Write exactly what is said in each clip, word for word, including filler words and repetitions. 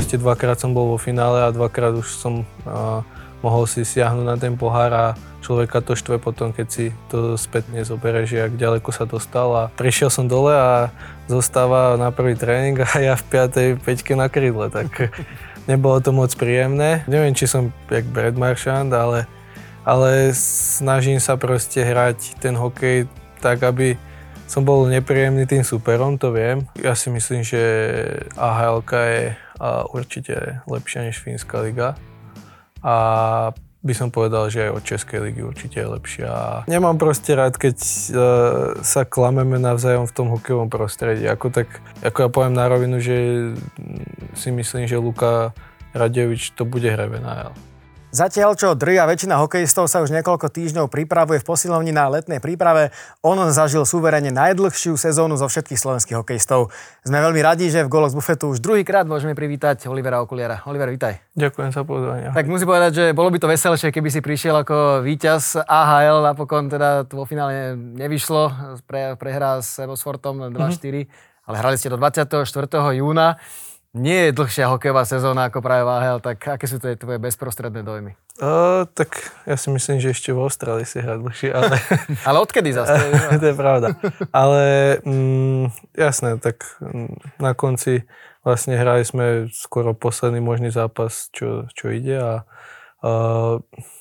proste dvakrát som bol vo finále a dvakrát už som uh, mohol si siahnuť na ten pohár a človeka to štve potom, keď si to spätne zobereš, jak ďaleko sa dostal. A prišiel som dole a zostáva na prvý tréning a ja v piatej peťke na krydle, tak nebolo to moc príjemné. Neviem, či som jak Brad Marchand, ale, ale snažím sa proste hrať ten hokej tak, aby som bol nepríjemný tým superom, to viem. Ja si myslím, že á há elka je určite lepšia než Fínska liga. A by som povedal, že aj od Českej ligy určite je lepšia. Nemám proste rád, keď uh, sa klameme navzájom v tom hokejovom prostredí. Ako, tak, ako ja poviem na rovinu, že si myslím, že Luka Radovič to bude hrať v en há el. Zatiaľ, čo drvivá väčšina hokejistov sa už niekoľko týždňov pripravuje v posilovni na letnej príprave, on zažil suverene najdlhšiu sezónu zo všetkých slovenských hokejistov. Sme veľmi radi, že v Góloch z bufetu už druhýkrát môžeme privítať Olivera Okuliara. Oliver, vítaj. Ďakujem za pozvanie. Tak musím povedať, že bolo by to veselšie, keby si prišiel ako víťaz á há el, napokon teda vo finále nevyšlo, pre, prehrá s Evosfortom dva štyri, mm-hmm. ale hrali ste do dvadsiateho štvrtého júna. Nie je dlhšia hokejová sezóna ako práve v á há el, tak aké sú to tvoje bezprostredné dojmy? Uh, tak ja si myslím, že ešte v Austrálii si hrať dlhšie, ale... ale odkedy zase? To je pravda. Ale mm, jasné, tak na konci vlastne hrali sme skoro posledný možný zápas, čo, čo ide a uh,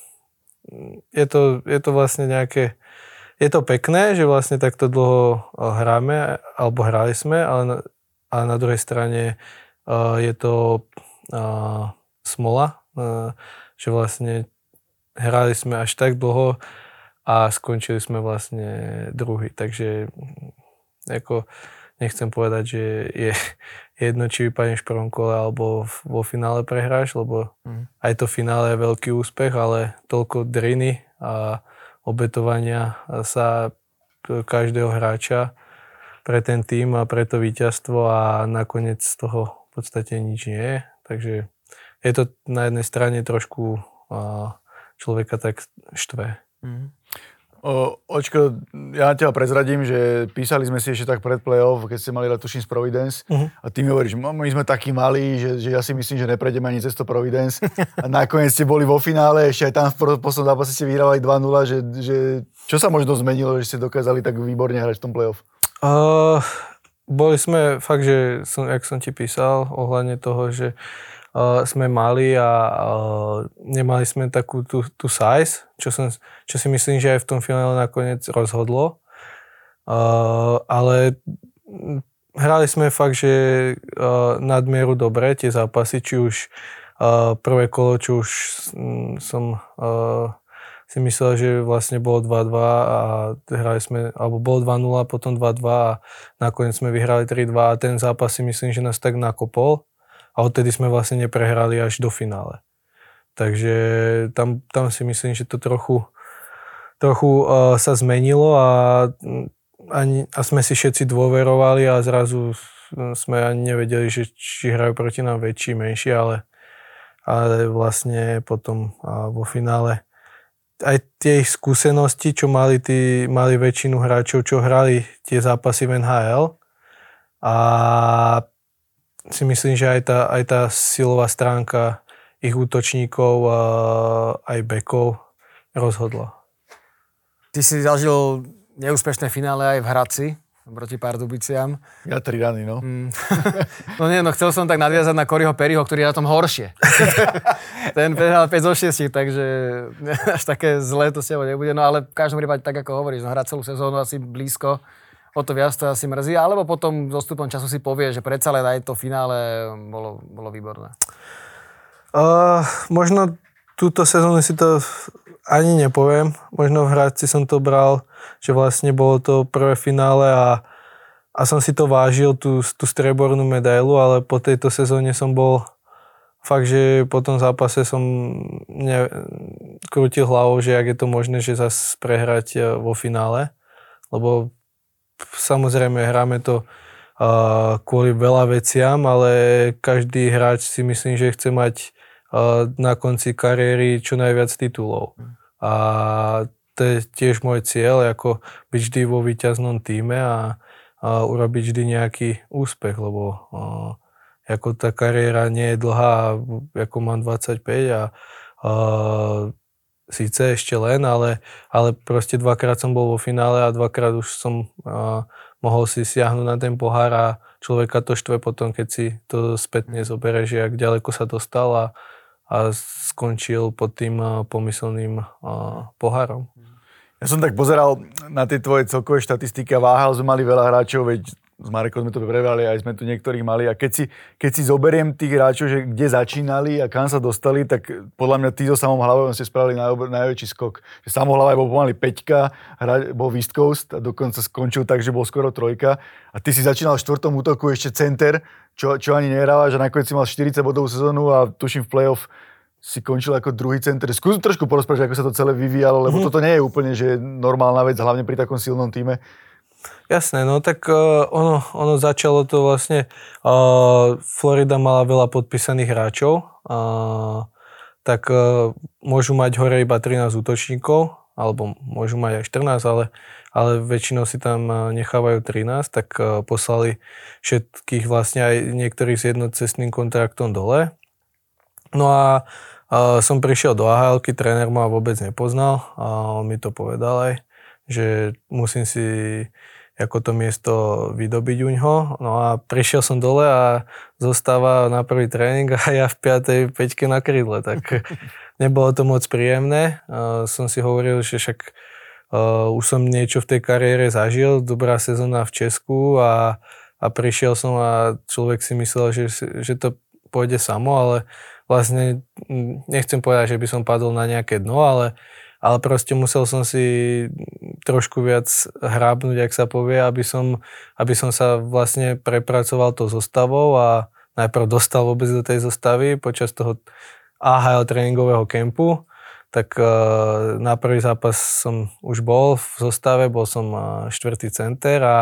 je, to, je to vlastne nejaké... Je to pekné, že vlastne takto dlho hráme, alebo hrali sme, ale na, a na druhej strane Uh, je to uh, smola, uh, že vlastne hrali sme až tak dlho a skončili sme vlastne druhý. Takže ako, nechcem povedať, že je jedno, či vypadneš v prvom kole alebo vo finále prehráš, lebo mm. aj to finále je veľký úspech, ale toľko driny a obetovania sa každého hráča pre ten tým a pre to víťazstvo a nakoniec z toho v podstate nič nie je, takže je to na jednej strane trošku uh, človeka tak štve. Mm. O, Očko, ja teba prezradím, že písali sme si ešte tak pred play-off, keď ste mali tuším z Providence uh-huh. a ty mi hovoríš, my sme takí malí, že, že ja si myslím, že neprejdeme ani cez to Providence a nakoniec ste boli vo finále, ešte aj tam v poslednom zápase ste vyhrávali dva nula, že, že čo sa možno zmenilo, že ste dokázali tak výborne hrať v tom play-off? Uh... Boli sme fakt, že som, jak som ti písal, ohľadne toho, že uh, sme mali a uh, nemali sme takú tú, tú size, čo, som, čo si myslím, že aj v tom finále nakoniec rozhodlo. Uh, ale hrali sme fakt, že uh, nadmieru dobre tie zápasy, či už uh, prvé kolo, čo už um, som... Uh, si myslel, že vlastne bolo dva dva a hrali sme, alebo bolo dva nula, potom dva dva a nakoniec sme vyhrali tri dva a ten zápas si myslím, že nás tak nakopol a odtedy sme vlastne neprehrali až do finále. Takže tam, tam si myslím, že to trochu, trochu uh, sa zmenilo a, ani, a sme si všetci dôverovali a zrazu sme ani nevedeli, že či hrajú proti nám väčší, menší, ale, ale vlastne potom uh, vo finále aj tie ich skúsenosti, čo mali, tí, mali väčšinu hráčov, čo hrali tie zápasy v en há el. A si myslím, že aj tá, aj tá silová stránka ich útočníkov a aj bekov rozhodla. Ty si zažil neúspešné finále aj v Hradci proti Pardubiciam. Ja tri rany, no. Mm. No nie, no chcel som tak nadviazať na Coryho Perryho, ktorý je na tom horšie. Ten prehral päť zo šiestich, takže až také zlé to s tebou nebude. No ale v každom prípade, tak ako hovoríš, no hrať celú sezónu asi blízko, o to viac to asi mrzí, alebo potom s odstupom času si povie, že predsa len aj to finále bolo, bolo výborné. Uh, možno túto sezónu si to ani nepoviem. Možno v Hradci som to bral, že vlastne bolo to prvé finále a, a som si to vážil, tú, tú striebornú medailu, ale po tejto sezóne som bol fakt, že po tom zápase som ne, krútil hlavou, že jak je to možné, že zase prehrať vo finále. Lebo samozrejme hráme to uh, kvôli veľa veciam, ale každý hráč si myslím, že chce mať uh, na konci kariéry čo najviac titulov. A to je tiež môj cieľ, ako byť vždy vo víťaznom tíme a, a urobiť vždy nejaký úspech, lebo uh, ako tá kariéra nie je dlhá, ako mám dvadsaťpäť a, a síce ešte len, ale, ale proste dvakrát som bol vo finále a dvakrát už som a, mohol si siahnuť na ten pohár a človeka to štve potom, keď si to spätne zobereš, jak ďaleko sa dostal a, a skončil pod tým a, pomyselným a, pohárom. Ja som tak pozeral na tie tvoje celkové štatistiky a váhal sme mali veľa hráčov, veď s Marekom sme to prebrali, aj sme tu niektorých mali. A keď si, keď si zoberiem tých hráčov, že kde začínali a kam sa dostali, tak podľa mňa tí so Samom Hlavom ste spravili naj, najväčší skok. Že Samo Hlava bol pomaly peťka, hra, bol West Coast a dokonca skončil tak, že bol skoro trojka. A ty si začínal v štvrtom útoku ešte center, čo, čo ani nehrávaš a nakoniec si mal štyridsať bodovú sezónu a tuším v play-off si končil ako druhý center. Skús trošku porozprávať, ako sa to celé vyvíjalo, lebo mm-hmm. toto nie je úplne že normálna vec, hlavne pri takom silnom týme. Jasné, no tak uh, ono, ono začalo to vlastne, uh, Florida mala veľa podpísaných hráčov, uh, tak uh, môžu mať hore iba trinásť útočníkov, alebo môžu mať aj štrnásť, ale, ale väčšinou si tam uh, nechávajú trinásť, tak uh, poslali všetkých vlastne aj niektorých s jednocestným kontraktom dole. No a uh, som prišiel do á há elky, tréner ma vôbec nepoznal a on mi to povedal aj, že musím si ako to miesto vydobiť uňho. No a prišiel som dole a zostáva na prvý tréning a ja v piatej peťke na krídle, tak nebolo to moc príjemné. Uh, som si hovoril, že však uh, už som niečo v tej kariére zažil, dobrá sezóna v Česku a, a prišiel som a človek si myslel, že, že to pôjde samo, ale vlastne nechcem povedať, že by som padol na nejaké dno, ale, ale proste musel som si trošku viac hrábnuť, jak sa povie, aby som, aby som sa vlastne prepracoval to zostavou a najprv dostal vôbec do tej zostavy počas toho á há el tréningového kempu. Tak uh, na prvý zápas som už bol v zostave, bol som uh, štvrtý center a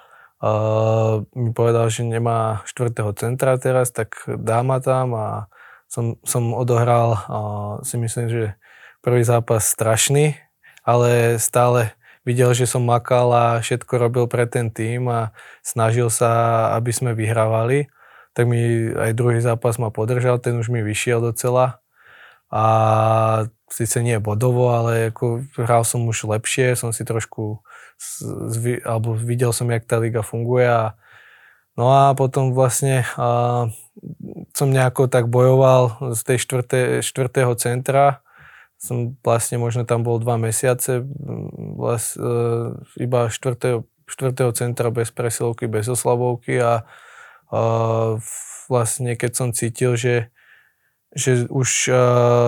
uh, mi povedal, že nemá štvrtého centra teraz, tak dá ma tam a Som, som odohral, uh, si myslím, že prvý zápas strašný, ale stále videl, že som makal a všetko robil pre ten tým a snažil sa, aby sme vyhrávali. Tak mi aj druhý zápas ma podržal, ten už mi vyšiel docela. A síce nie bodovo, ale ako hral som už lepšie, som si trošku, zvy, alebo videl som, jak tá liga funguje. A, no a potom vlastne uh, som nejako tak bojoval z tej štvrté, štvrtého centra. Som vlastne možno tam bol dva mesiace, vlast, e, iba štvrtého, štvrtého centra bez presilovky, bez oslabovky a e, vlastne keď som cítil, že, že už e,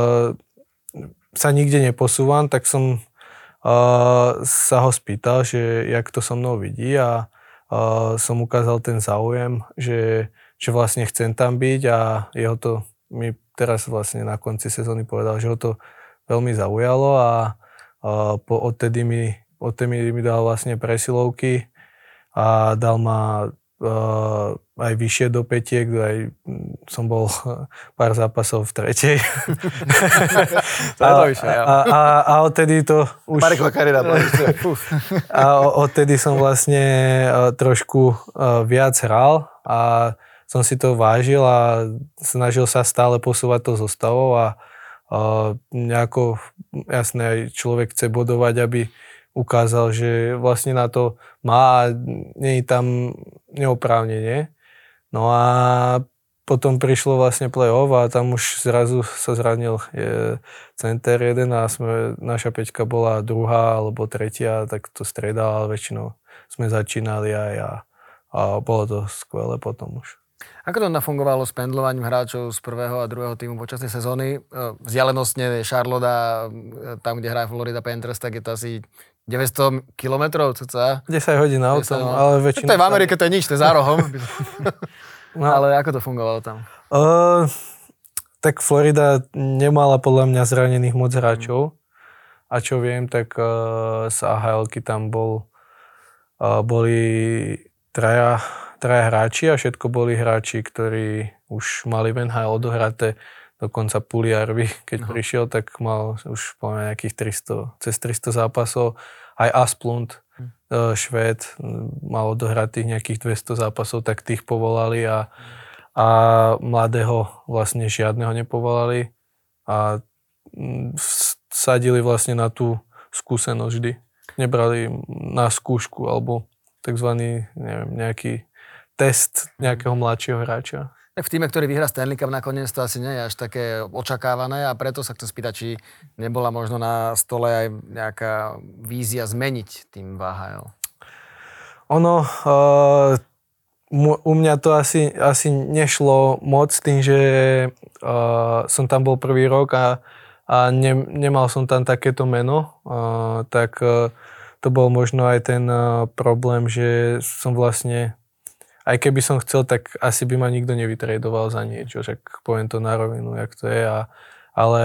sa nikde neposúvam, tak som e, sa ho spýtal, že jak to so mnou vidí a e, som ukázal ten záujem, že že vlastne chcem tam byť a jeho to mi teraz vlastne na konci sezóny povedal, že ho to veľmi zaujalo a, a po, odtedy mi, odtedy mi dal vlastne presilovky a dal ma uh, aj vyššie do pätiek, aj som bol pár zápasov v tretej. a, a, a, a odtedy to už... Mareková kariéra. A odtedy som vlastne trošku viac hral a som si to vážil a snažil sa stále posúvať to zostavou a, a nejako, jasné, aj človek chce bodovať, aby ukázal, že vlastne na to má a nie je tam neoprávnenie. No a potom prišlo vlastne play-off a tam už zrazu sa zranil je, center jeden a sme, naša peťka bola druhá alebo tretia, tak to striedala, ale väčšinou sme začínali aj a, a bolo to skvelé potom už. Ako to nafungovalo s pendlovaním hráčov z prvého a druhého týmu počas tej sezóny? Vzdialenostne Charlotte a tam, kde hraje Florida Panthers, tak je to asi deväťsto kilometrov cca. desať hodín autom, ale väčšinou... To je v Amerike, to je nič, to je za rohom. No. Ale ako to fungovalo tam? Uh, tak Florida nemala podľa mňa zranených moc hráčov. A čo viem, tak uh, z á há elky tam bol, uh, boli traja traja hráči a všetko boli hráči, ktorí už mali v en há el odohraté, dokonca Puliarvi, keď Aha. prišiel, tak mal už poviem nejakých tristo, cez tristo zápasov. Aj Asplund, hm. Švéd, mal odohratých nejakých dvesto zápasov, tak tých povolali a, a mladého vlastne žiadneho nepovolali a vsadili vlastne na tú skúsenosť vždy. Nebrali na skúšku alebo takzvaný, neviem, nejaký test nejakého mladšieho hráča. Tak v týme, ktorý vyhrá Stanley Cup, nakoniec to asi nie je až také očakávané a preto sa chcem spýtať, či nebola možno na stole aj nejaká vízia zmeniť tým V H L. Ono, uh, u mňa to asi, asi nešlo moc tým, že uh, som tam bol prvý rok a, a ne, nemal som tam takéto meno, uh, tak uh, to bol možno aj ten uh, problém, že som vlastne, aj keby som chcel, tak asi by ma nikto nevytradoval za niečo, však poviem to na rovinu, jak to je, a, ale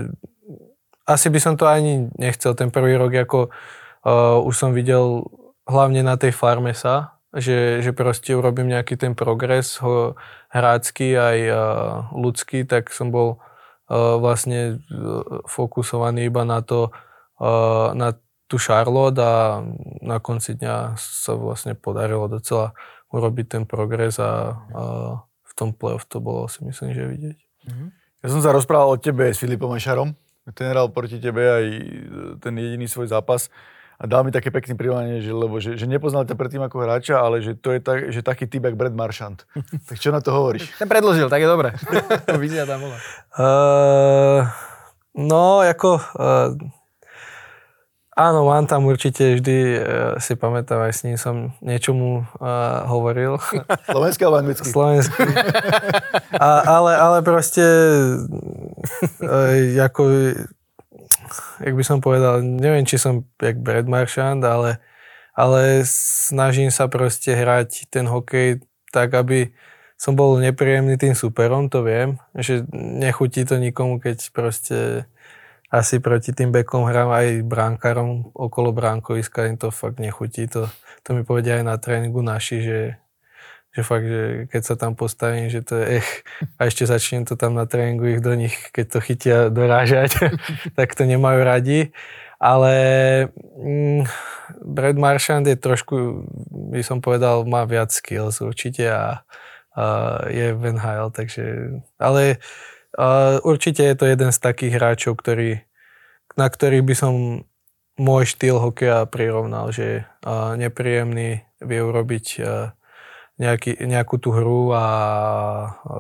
asi by som to ani nechcel. Ten prvý rok, ako uh, už som videl hlavne na tej farme sa, že, že proste urobím nejaký ten progres ho, hrácky aj uh, ľudský, tak som bol uh, vlastne uh, fokusovaný iba na to, uh, na tú Charlotte a na konci dňa sa vlastne podarilo docela urobiť ten progres a, a v tom playoff to bolo, si myslím, že vidieť. Ja som sa rozprával o tebe s Filipom Ešarom. Ten hral proti tebe aj ten jediný svoj zápas. A dal mi také pekné prirovnanie, že, lebo, že, že nepoznal ťa predtým ako hráča, ale že to je tak, že taký typ jak Brad Marchand. Tak čo na to hovoríš? Ten predĺžil, tak je dobre. To vízia tam bola. Uh, no, ako... Uh, áno, mám tam určite vždy, uh, si pamätám, aj s ním som niečomu uh, hovoril. Slovenský alebo anglický? Slovenský. A, ale, ale proste... Uh, ako... jak by som povedal, neviem, či som jak Brad Marchand, ale, ale snažím sa proste hrať ten hokej tak, aby som bol nepríjemný tým superom, to viem, že nechutí to nikomu, keď proste asi proti tým bekom hrám aj bránkarom okolo bránkoviska, im to fakt nechutí, to, to mi povedia aj na tréningu naši, že že fakt, že keď sa tam postavím, že to je ech, a ešte začnem to tam na tréningu ich do nich, keď to chytia dorážať, tak to nemajú radi. Ale mm, Brad Marchand je trošku, by som povedal, má viac skills určite a, a je v N H L, takže, ale a, určite je to jeden z takých hráčov, ktorý, na ktorých by som môj štýl hokeja prirovnal, že a, nepríjemný, vie urobiť a, Nejaký, nejakú tú hru a, a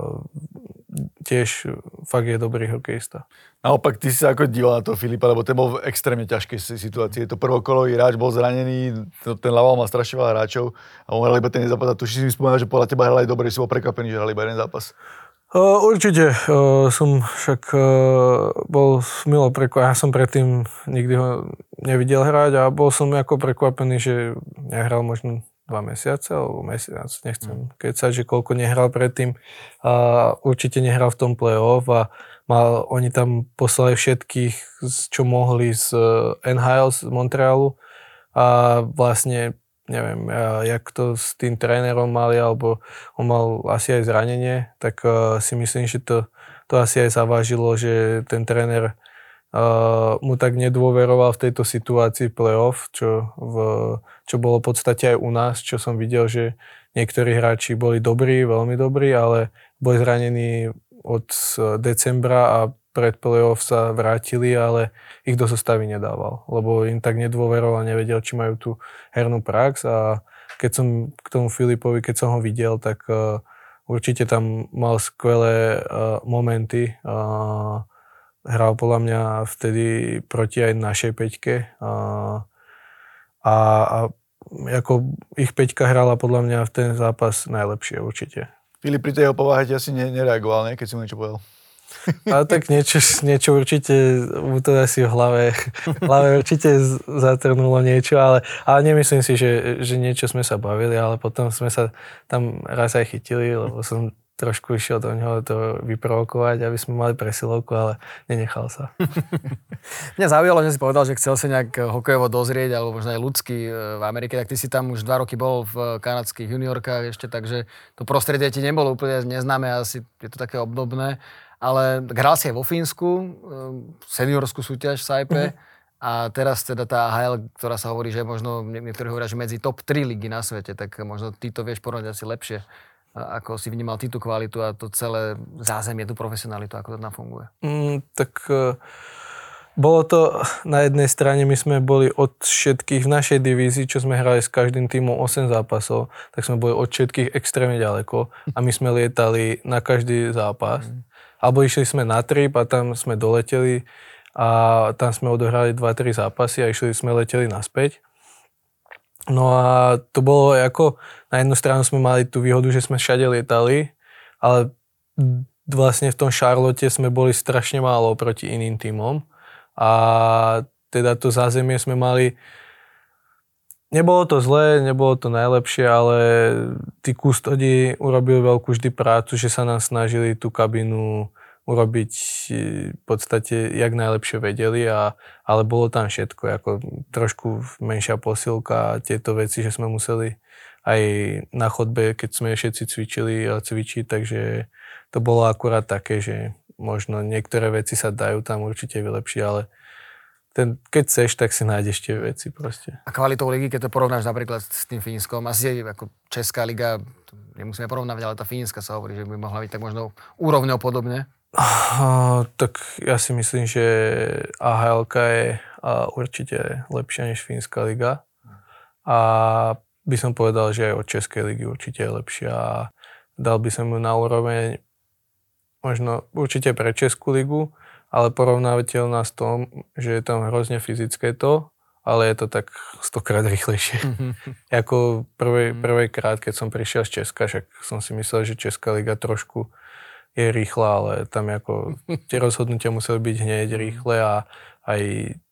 tiež fakt je dobrý hokejista. Naopak, ty si sa ako díval na toho Filipa, lebo ten bol v extrémne ťažkej situácii. Je to prvokolový hráč, bol zranený, ten Laval má strašne veľa hráčov a on hral iba ten zápas. A tu si mi spomínal, že podľa teba hral aj dobre, si bol prekvapený, že hral iba jeden zápas. Uh, určite, uh, som však uh, bol milo prekvapený. Ja som predtým nikdy ho nevidel hrať a bol som ako prekvapený, že nehral možno dva mesiace, alebo mesiac, nechcem kecať, že koľko nehral predtým. A určite nehral v tom play-off a mal, oni tam poslali všetkých, čo mohli z N H L, z Montrealu. A vlastne, neviem, jak to s tým trénerom mali, alebo on mal asi aj zranenie, tak si myslím, že to, to asi aj zavážilo, že ten tréner Uh, mu tak nedôveroval v tejto situácii play-off, čo, v, čo bolo v podstate aj u nás, čo som videl, že niektorí hráči boli dobrí, veľmi dobrí, ale boli zranení od decembra a pred play-off sa vrátili, ale ich do zostavy nedával, lebo im tak nedôveroval, nevedel, či majú tú hernú prax a keď som k tomu Filipovi, keď som ho videl, tak uh, určite tam mal skvelé uh, momenty. Uh, Hral podľa mňa vtedy proti aj našej peťke a, a, a ako ich peťka hrala podľa mňa v ten zápas najlepšie určite. Filip pri tej jeho povahe ti asi nereagoval, ne? Keď si mu niečo povedal. A tak niečo, niečo určite, mu to asi v hlave, v hlave určite zatrnulo niečo, ale, ale nemyslím si, že, že niečo sme sa bavili, ale potom sme sa tam raz aj chytili, lebo som trošku išiel do neho to vyprovokovať, aby sme mali presilovku, ale nenechal sa. Mňa zaujalo, že si povedal, že chcel sa nejak hokejovo dozrieť, alebo možno aj ľudsky v Amerike, tak ty si tam už dva roky bol v kanadských juniorkách ešte, takže to prostredie ti nebolo úplne neznáme, asi je to také obdobné, ale hral si aj vo Fínsku, seniorskú súťaž v Saipe, mm-hmm. a teraz teda tá H L, ktorá sa hovorí, že možno, niektorí hovoria, že medzi top tri ligy na svete, tak možno ty to vieš porovnať asi lepšie. ako si vnímal ty tú kvalitu a to celé zázemie, tú profesionalitu, ako to tam funguje? Mm, tak uh, bolo to, na jednej strane my sme boli od všetkých v našej divízii, čo sme hrali s každým tímom osem zápasov, tak sme boli od všetkých extrémne ďaleko a my sme lietali na každý zápas. Mm. Alebo išli sme na trip a tam sme doleteli a tam sme odohrali dva tri zápasy a išli sme leteli naspäť. No a to bolo ako, na jednu stranu sme mali tú výhodu, že sme všade lietali, ale vlastne v tom Charlotte sme boli strašne málo proti iným tímom a teda to zázemie sme mali, nebolo to zlé, nebolo to najlepšie, ale tí kustodi urobili veľkú vždy prácu, že sa nám snažili tú kabinu urobiť v podstate, jak najlepšie vedeli, a, ale bolo tam všetko, ako trošku menšia posilka a tieto veci, že sme museli aj na chodbe, keď sme všetci cvičili a cvičiť, takže to bolo akurát také, že možno niektoré veci sa dajú tam určite vylepšiť, ale ten, keď chceš, tak si nájdeš tie veci proste. A kvalitou ligy, keď to porovnáš napríklad s tým Fínskom, asi ako Česká liga, nemusíme porovnávať, ale tá Fínska sa hovorí, že by mohla byť tak možno úrovňou podobne. Uh, tak ja si myslím, že á há elka je uh, určite lepšia než Fínska liga a by som povedal, že aj od Českej ligy určite je lepšia a dal by som ju na úroveň možno určite pre Českú ligu, ale porovnávateľná s tom, že je tam hrozne fyzické to, ale je to tak stokrát rýchlejšie. Mm-hmm. Ako prvej, prvejkrát, keď som prišiel z Česka, však som si myslel, že Česká liga trošku je rýchla, ale tam ako tie rozhodnutia museli byť hneď rýchle a aj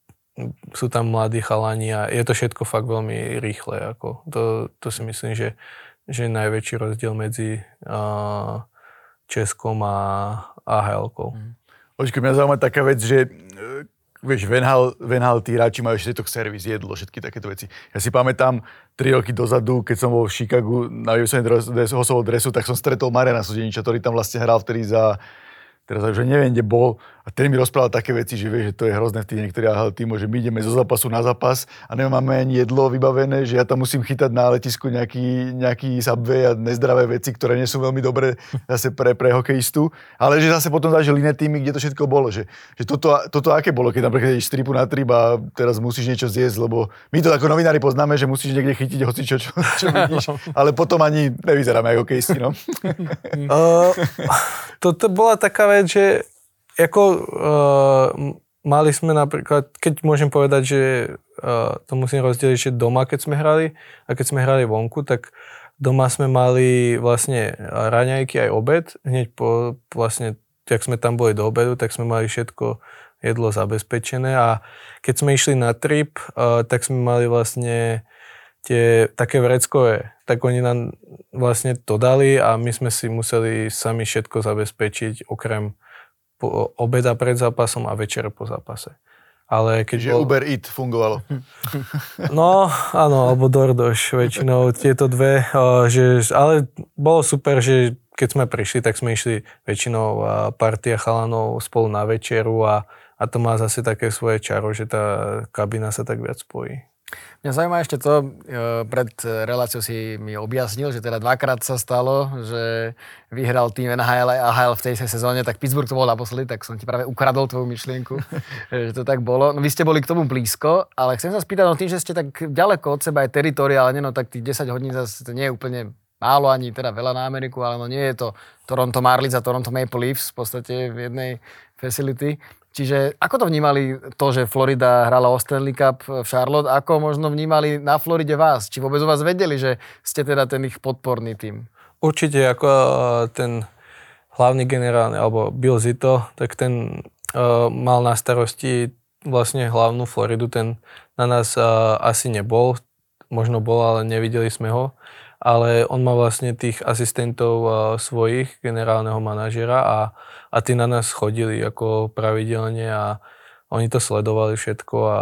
sú tam mladí chalani a je to všetko fakt veľmi rýchle. Ako to, to si myslím, že, že je najväčší rozdiel medzi uh, Českom a á há elkou. Očko, mňa zaujíma taká vec, že vieš, Venhal, Venhal tí hráči majú všetko servis, jedlo, všetky takéto veci. Ja si pamätám, tri roky dozadu, keď som bol v Chicagu na vyvesenej hosového dresu, tak som stretol Mariana Sudeniča, ktorý tam vlastne hral vtedy za, teraz už neviem, kde bol, a ten mi rozprával také veci, že vieš, že to je hrozné v tých niektorých á há el tímoch, že my ideme zo zápasu na zápas a nemáme ani jedlo vybavené, že ja tam musím chytať na letisku nejaký, nejaký Subway a nezdravé veci, ktoré nie sú veľmi dobré zase pre, pre hokejistu, ale že zase potom dáš iné týmy, kde to všetko bolo, že, že toto, toto aké bolo, keď napríklad ideš z tripu na trip a teraz musíš niečo zjesť, lebo my to ako novinári poznáme, že musíš niekde chytiť hocičo, čo, čo vidíš, ale potom ani nevyzeráme ako hokejisti, no. uh, toto bola taká vec, že ako uh, mali sme napríklad, keď môžem povedať, že uh, to musím rozdeliť, že doma, keď sme hrali a keď sme hrali vonku, tak doma sme mali vlastne raňajky aj obed. Hneď po vlastne, jak sme tam boli do obedu, tak sme mali všetko jedlo zabezpečené a keď sme išli na trip, uh, tak sme mali vlastne tie také vreckové, tak oni nám vlastne to dali a my sme si museli sami všetko zabezpečiť, okrem po obeda pred zápasom a večer po zápase. Ale keď Čiže bol... Uber Eat fungovalo. No, áno, alebo DoorDash, väčšinou tieto dve, že, ale bolo super, že keď sme prišli, tak sme išli väčšinou partia chalanov spolu na večeru a, a to má zase také svoje čaro, že tá kabina sa tak viac spojí. Mňa zaujíma ešte to, pred reláciou si mi objasnil, že teda dvakrát sa stalo, že vyhral tým en há el a á há el v tej sezóne, tak Pittsburgh to bol naposledy, tak som ti práve ukradol tvoju myšlienku, že to tak bolo. No vy ste boli k tomu blízko, ale chcem sa spýtať, no tým, že ste tak ďaleko od seba aj teritoriálne, no tak tých desať hodín zase to nie je úplne málo, ani teda veľa na Ameriku, ale no nie je to Toronto Marlies a Toronto Maple Leafs v podstate v jednej facility. Čiže ako to vnímali to, že Florida hrala o Stanley Cup v Charlotte? Ako možno vnímali na Floride vás? Či vôbec o vás vedeli, že ste teda ten ich podporný tím? Určite ako ten hlavný generálny, alebo Bill Zito, tak ten uh, mal na starosti vlastne hlavnú Floridu. Ten na nás uh, asi nebol, možno bol, ale nevideli sme ho. Ale on má vlastne tých asistentov uh, svojich, generálneho manažera a, a tí na nás chodili ako pravidelne a oni to sledovali všetko a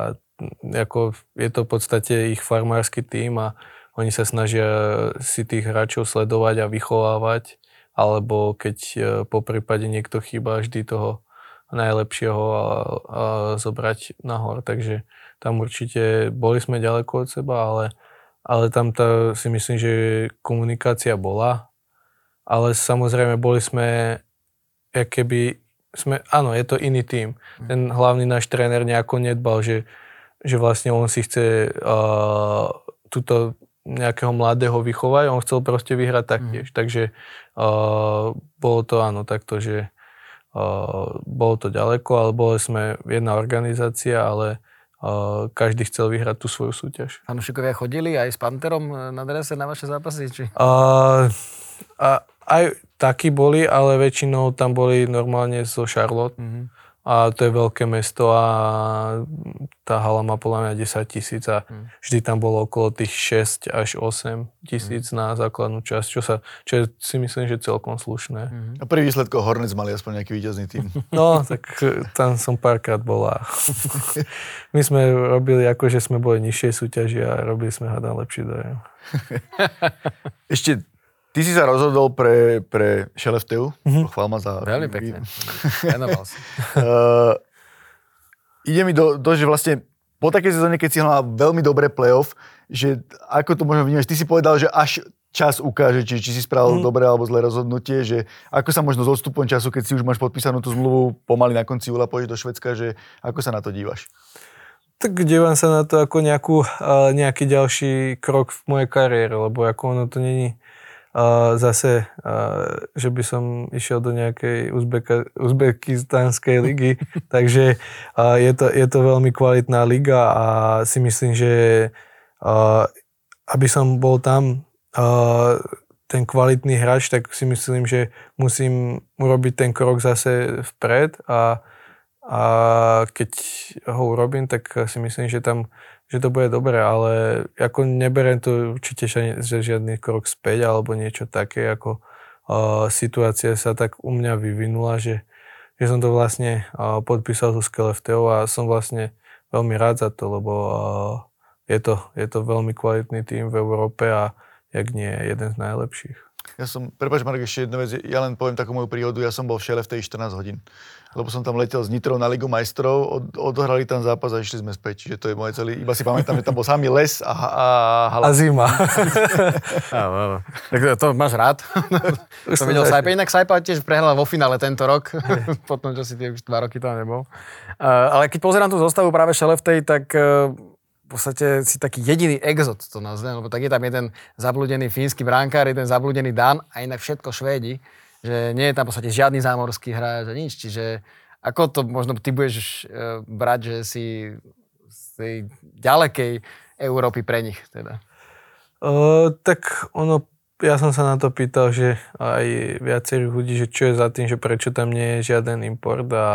ako je to v podstate ich farmársky tím a oni sa snažia si tých hráčov sledovať a vychovávať, alebo keď uh, po prípade niekto chýba, vždy toho najlepšieho a, a zobrať nahor. Takže tam určite boli sme ďaleko od seba, ale Ale tam tá, si myslím, že komunikácia bola ale samozrejme boli sme, keby sme, áno, je to iný tím. Ten hlavný náš tréner nejako nedbal, že, že vlastne on si chce uh, túto nejakého mladého vychovať, on chcel proste vyhrať taktiež. Mm. Takže uh, bolo to áno takto, že uh, bolo to ďaleko, ale boli sme jedna organizácia, ale uh, každý chcel vyhrať tú svoju súťaž. Fanúšikovia chodili aj s Panterom na drese na vaše zápasy? Či? Uh, a, aj takí boli, ale väčšinou tam boli normálne zo Charlotte. Mm-hmm. A to je veľké mesto a tá hala má podľa mňa desať tisíc a mm. vždy tam bolo okolo tých šesť až osem tisíc mm. na základnú časť, čo, sa, čo je, si myslím, že celkom slušné. Mm. A pri výsledkoch Hornets mali aspoň nejaký víťazný tým. No, tak tam som párkrát bola. My sme robili ako, že sme boli nižšej súťaži a robili sme hádam lepší dojem. Ešte ty si sa rozhodol pre, pre Šelefteu. Mm-hmm. Chvál ma za... Veľmi pekne. Venoval si. uh, ide mi do, do, že vlastne po takej sezóne, keď si hral veľmi dobré playoff, že ako to možno vnímaš, ty si povedal, že až čas ukáže, či, či si spravil mm. dobré alebo zlé rozhodnutie, že ako sa možno s odstupom času, keď si už máš podpísanú tú zmluvu, pomaly na konci júla pôjdeš do Švédska, že ako sa na to dívaš? Tak dívam sa na to ako nejakú, uh, nejaký ďalší krok v mojej kariére, lebo ako ono to není Uh, zase, uh, že by som išiel do nejakej Uzbeka, uzbekistánskej ligy, takže uh, je, to, je to veľmi kvalitná liga a si myslím, že uh, aby som bol tam uh, ten kvalitný hráč, tak si myslím, že musím urobiť ten krok zase vpred a, a keď ho urobím, tak si myslím, že tam že to bude dobré, ale ako neberiem to určite, že žiadny krok späť alebo niečo také, ako uh, situácia sa tak u mňa vyvinula, že, že som to vlastne uh, podpísal so Skellefteou a som vlastne veľmi rád za to, lebo uh, je, to, je to veľmi kvalitný tím v Európe a jak nie jeden z najlepších. Ja som, prepáč Marek, ešte jednu vec, ja len poviem takú moju príhodu, ja som bol v Šeleftei štrnásť hodín, lebo som tam letel s Nitrou na Ligu majstrov, od, odohrali tam zápas a išli sme späť, čiže to je moje celý, iba si pamätám, že tam bol samý les a, a hala. A zima. Tak to máš rád. To videl Saipa, inak Saipa tiež prehral vo finále tento rok, potom čo si tie už dva roky tam nebol. Ale keď pozerám tú zostavu práve Šeleftej, tak v podstate si taký jediný exot to nazvem, lebo tak je tam jeden zablúdený fínsky brankár, jeden zablúdený Dán a inak všetko Švédi, že nie je tam v podstate žiadny zámorský hráč a nič, čiže ako to možno ty budeš uh, brať, že si z tej ďalekej Európy pre nich teda? Uh, tak ono, ja som sa na to pýtal, že aj viacerých ľudí, že čo je za tým, že prečo tam nie je žiaden import a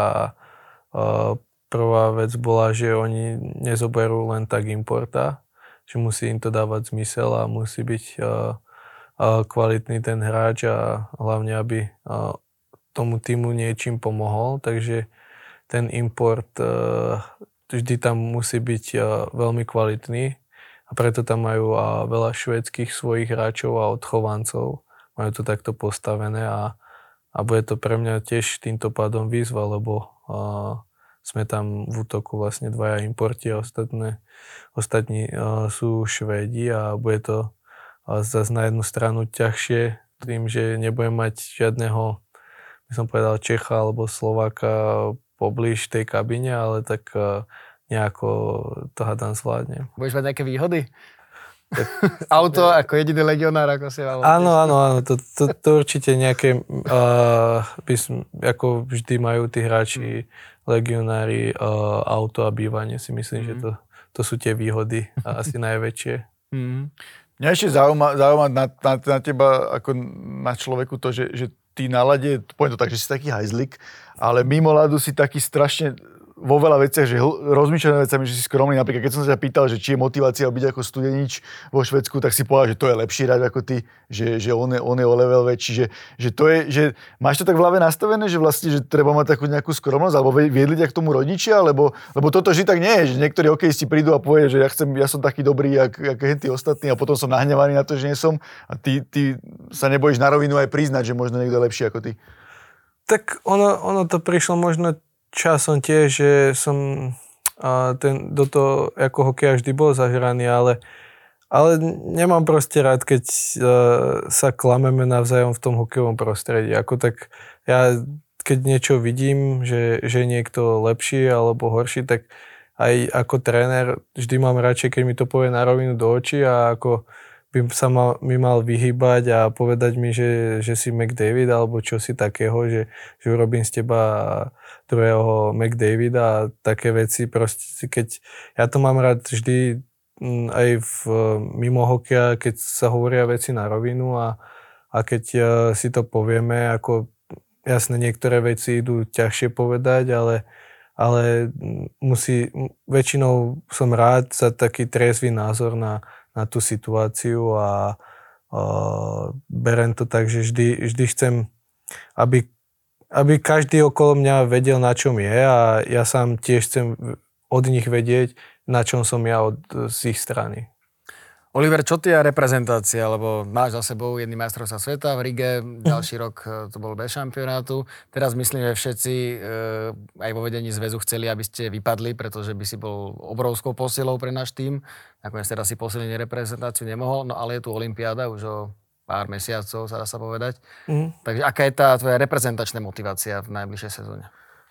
uh, prvá vec bola, že oni nezoberú len tak importa, že musí im to dávať zmysel a musí byť uh, uh, kvalitný ten hráč a hlavne, aby uh, tomu týmu niečím pomohol. Takže ten import uh, vždy tam musí byť uh, veľmi kvalitný a preto tam majú uh, veľa švédskych svojich hráčov a odchovancov. Majú to takto postavené a, a bude to pre mňa tiež týmto pádom výzva, lebo uh, sme tam v útoku vlastne dvaja importi a ostatné, ostatní uh, sú Švédi a bude to uh, zase na jednu stranu ťažšie tým, že nebudem mať žiadneho, by som povedal, Čecha alebo Slováka poblíž tej kabine, ale tak uh, nejako to hádam zvládnem. Budeš mať nejaké výhody? Tak, auto ako jediný legionár, ako si mal. Áno, áno, áno, to, to, to určite nejaké, uh, by som, ako vždy majú tí hráči, legionári, uh, auto a bývanie, si myslím, mm. že to, to sú tie výhody asi najväčšie. Mm. Mňa ešte zaujíma, zaujíma na, na, na teba ako na človeku to, že, že ty na ľade, poviem to tak, že si taký hajzlik, ale mimo ľadu si taký strašne vo veľa veciach, že hl- rozmýšľané vecami, že si skromný. Napríklad, keď som sa ťa pýtal, že či je motivácia byť ako Studenič vo Švédsku, tak si povedal, že to je lepší hráč ako ty, že, že on, je, on je o level väčší, že, že to je, že máš to tak v hlave nastavené, že vlastne, že treba mať takú nejakú skromnosť, alebo viedli ťa k tomu rodičia, lebo, lebo toto vždy tak nie je, že niektorí hokejisti prídu a povedia, že ja chcem, ja som taký dobrý, jak, jak tí ostatní a potom som nahnevaný na to, že nie som a ty, ty sa nebojíš na rovinu aj priznať, že možno niekto je lepší ako ty. Tak ono, ono to prišlo možno časom tiež, že som a ten, do toho ako hokeja vždy bol zahraný, ale ale nemám proste rád, keď uh, sa klameme navzájom v tom hokejovom prostredí. Ako tak ja, keď niečo vidím, že, že je niekto lepší alebo horší, tak aj ako tréner vždy mám radšej, keď mi to povie na rovinu do očí a ako by sa mal, mi mal vyhýbať a povedať mi, že, že si McDavid alebo čo si takého, že, že urobím z teba druhého McDavida a také veci. Proste, keď ja to mám rád vždy aj v, mimo hokeja, keď sa hovoria veci na rovinu a, a keď si to povieme, ako jasne niektoré veci idú ťažšie povedať, ale, ale musí, väčšinou som rád za taký triezvy názor na na tú situáciu a uh, berem to tak, že vždy, vždy chcem, aby, aby každý okolo mňa vedel, na čom je a ja sám tiež chcem od nich vedieť, na čom som ja od, z ich strany. Oliver, čo ty a reprezentácia, lebo máš za sebou jedný majstrovstvá sveta v Rige, ďalší rok to bol bez šampionátu. Teraz myslím, že všetci e, aj vo vedení zväzu chceli, aby ste vypadli, pretože by si bol obrovskou posilou pre náš tím. Nakoniec teraz si posilenie reprezentáciu nemohol, no ale je tu olympiáda už o pár mesiacov, sa dá sa povedať. Mm. Takže aká je tá tvoja reprezentačná motivácia v najbližšej sezóne?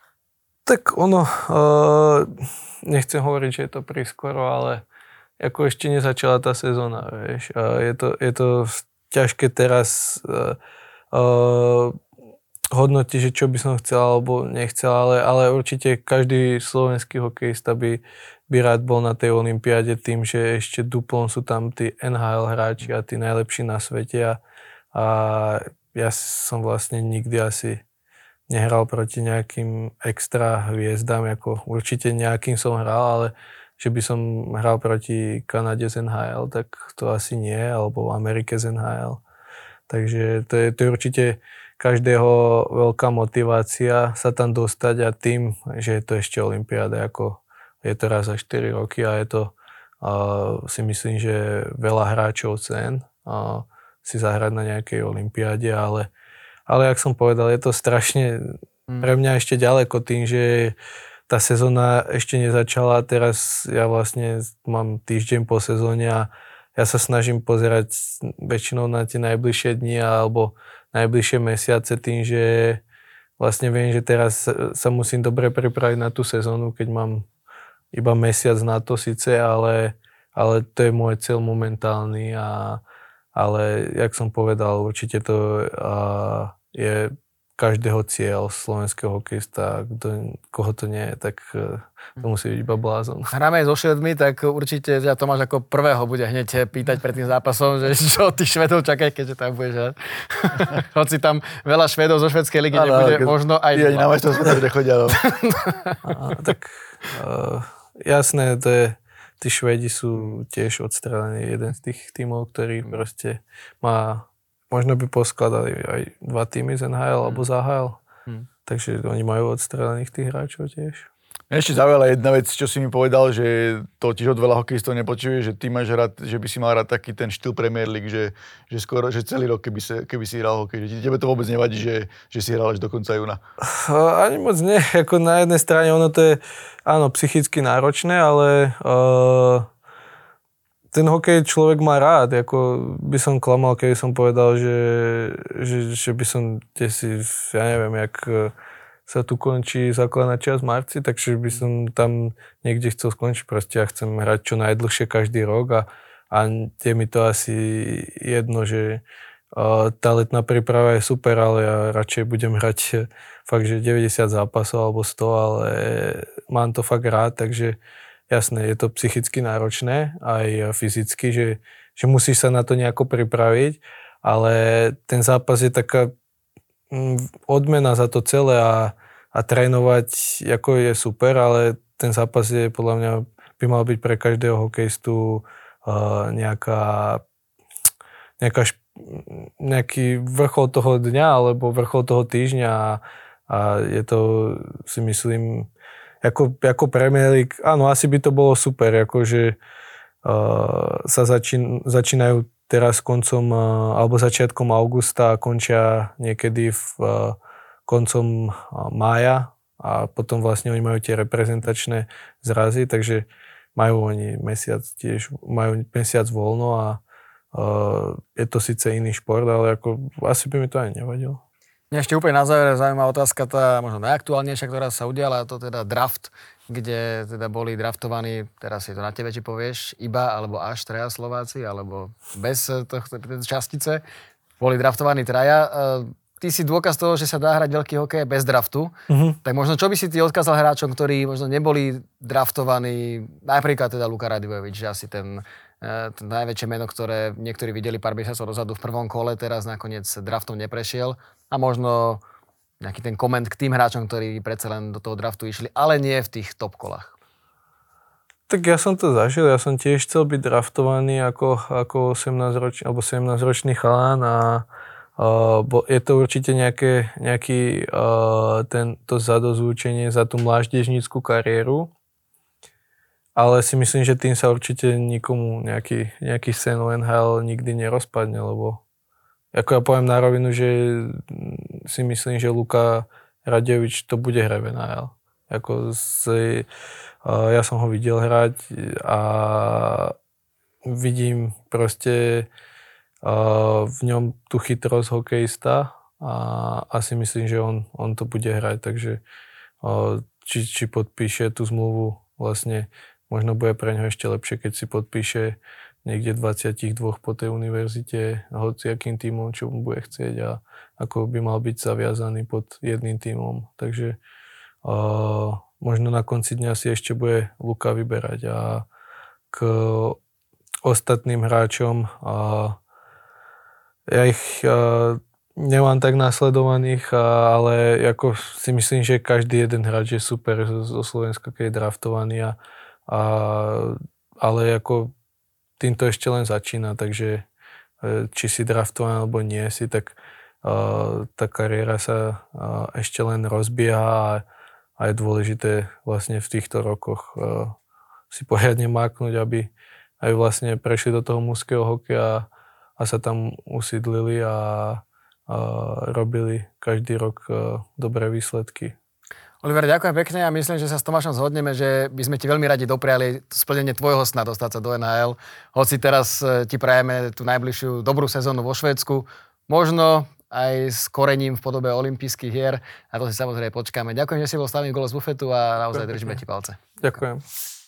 Tak ono, uh, nechcem hovoriť, že je to prískoro, ale ako ešte nezačala tá sezóna, vieš. A je to, je to ťažké teraz uh, uh, hodnotiť, že čo by som chcel alebo nechcel, ale, ale určite každý slovenský hokejista by, by rád bol na tej olympiáde tým, že ešte duplom sú tam tí en há el hráči a tí najlepší na svete a, a ja som vlastne nikdy asi nehral proti nejakým extra hviezdám, ako určite nejakým som hral, ale že by som hral proti Kanade z en há el, tak to asi nie, alebo Amerike z en há el. Takže to je, to je určite každého veľká motivácia sa tam dostať a tým, že je to ešte olympiáda, ako je to raz za štyri roky a je to, uh, si myslím, že veľa hráčov cen uh, si zahrať na nejakej olympiáde, ale, ale jak som povedal, je to strašne pre mňa ešte ďaleko tým, že tá sezóna ešte nezačala, teraz ja vlastne mám týždeň po sezóne a ja sa snažím pozerať väčšinou na tie najbližšie dni alebo najbližšie mesiace tým, že vlastne viem, že teraz sa musím dobre pripraviť na tú sezónu, keď mám iba mesiac na to síce, ale, ale to je môj cieľ momentálny a ale jak som povedal, určite to a, je každého cieľ slovenského hokejista, kto, koho to nie je, tak to musí byť iba blázon. Hráme aj so Švedmi, tak určite ja Tomáš ako prvého bude hneď pýtať pred tým zápasom, že čo tých Švedov čakaj, keďže tam budeš hrať. Hoci tam veľa Švedov zo švedskej ligy nebude, možno aj... Ty ani na majstrovstvá sveta bude chodia. Tak uh, jasné, to je, tí Švedi sú tiež odstrelení, jeden z tých tímov, ktorý proste má... Možno by poskladali aj dva týmy z en há el alebo z á há el. Hmm. Takže oni majú odstrelených tých hráčov tiež. Ešte zaujala jedna vec, čo si mi povedal, že to tiež od veľa hokejistov nepočuje, že ty máš rád, že by si mal rád taký ten štýl Premier League, že, že skoro, že celý rok, keby, se, keby si hral hokej. Že tebe to vôbec nevadí, že, že si hral až do konca júna? Ani moc nie. Ako na jednej strane ono to je, áno, psychicky náročné, ale... Uh... Ten hokej človek má rád, ako by som klamal, keby som povedal, že, že, že by som si, ja neviem, jak sa tu končí základná časť v marci, takže by som tam niekde chcel skončiť. Proste ja chcem hrať čo najdlhšie každý rok a, a je mi to asi jedno, že uh, tá letná príprava je super, ale ja radšej budem hrať fakt, že deväťdesiat zápasov alebo sto, ale mám to fakt rád, takže jasné, je to psychicky náročné, aj fyzicky, že, že musíš sa na to nejako pripraviť, ale ten zápas je taká odmena za to celé a, a trénovať ako je super, ale ten zápas je podľa mňa by mal byť pre každého hokejistu uh, nejaká, nejaká šp, nejaký vrchol toho dňa alebo vrchol toho týždňa a, a je to, si myslím, Ako, ako Premier League, áno, asi by to bolo super, akože uh, sa začín, začínajú teraz koncom, uh, alebo začiatkom augusta a končia niekedy v uh, koncom uh, mája a potom vlastne oni majú tie reprezentačné zrazy, takže majú oni mesiac tiež, majú mesiac voľno a uh, je to síce iný šport, ale ako asi by mi to aj nevadilo. Mňa ešte úplne na záver zaujímavá otázka, tá možno najaktuálnejšia, ktorá sa udiala, to teda draft, kde teda boli draftovaní, teraz je to na tebe, či povieš, iba alebo až traja Slováci, alebo bez tohto častice, boli draftovaní traja. Ty si dôkaz toho, že sa dá hrať veľký hokej bez draftu. Uh-huh. Tak možno čo by si ty odkázal hráčom, ktorí možno neboli draftovaní, napríklad teda Luka Radivojevič, že asi ten, ten najväčšie meno, ktoré niektorí videli pár mesiacov dozadu v prvom kole, teraz nakoniec draftom neprešiel. A možno nejaký ten koment k tým hráčom, ktorí predsa len do toho draftu išli, ale nie v tých top kolách. Tak ja som to zažil, ja som tiež chcel byť draftovaný ako, ako osemnásťročný alebo sedemnásťročný chalán a Uh, bo je to určite nejaké, nejaký uh, tento zadozvúčenie za tú mládežnícku kariéru, ale si myslím, že tým sa určite nikomu nejaký, nejaký sen o en há el nikdy nerozpadne, lebo ako ja poviem na rovinu, že si myslím, že Luka Radiovič to bude hrať v en há el. Ako si, uh, ja som ho videl hrať a vidím proste Uh, v ňom tú chytrosť hokejista a asi myslím, že on, on to bude hrať, takže uh, či, či podpíše tú zmluvu, vlastne možno bude pre ňoho ešte lepšie, keď si podpíše niekde dvadsaťdva po tej univerzite hociakým tímom, čo mu bude chcieť a ako by mal byť zaviazaný pod jedným tímom, takže uh, možno na konci dňa si ešte bude Luka vyberať a k ostatným hráčom uh, ja ich uh, nemám tak nasledovaných, uh, ale ako si myslím, že každý jeden hráč je super zo Slovenska, keď je draftovaný, a, a, ale ako týmto ešte len začína, takže uh, či si draftovaný alebo nie si, tak uh, tá kariéra sa uh, ešte len rozbieha a, a je dôležité vlastne v týchto rokoch uh, si poriadne máknuť, aby aj vlastne prešli do toho mužského hokeja a sa tam usídlili a, a robili každý rok dobré výsledky. Oliver, ďakujem pekne a myslím, že sa s Tomášom zhodneme, že by sme ti veľmi radi dopriali splnenie tvojho sna dostať sa do en há el. Hoci teraz ti prajeme tú najbližšiu dobrú sezónu vo Švédsku, možno aj s korením v podobe olympijských hier, a to si samozrejme počkáme. Ďakujem, že si bol s nami v Gole z bufetu a naozaj držíme ti palce. Ďakujem.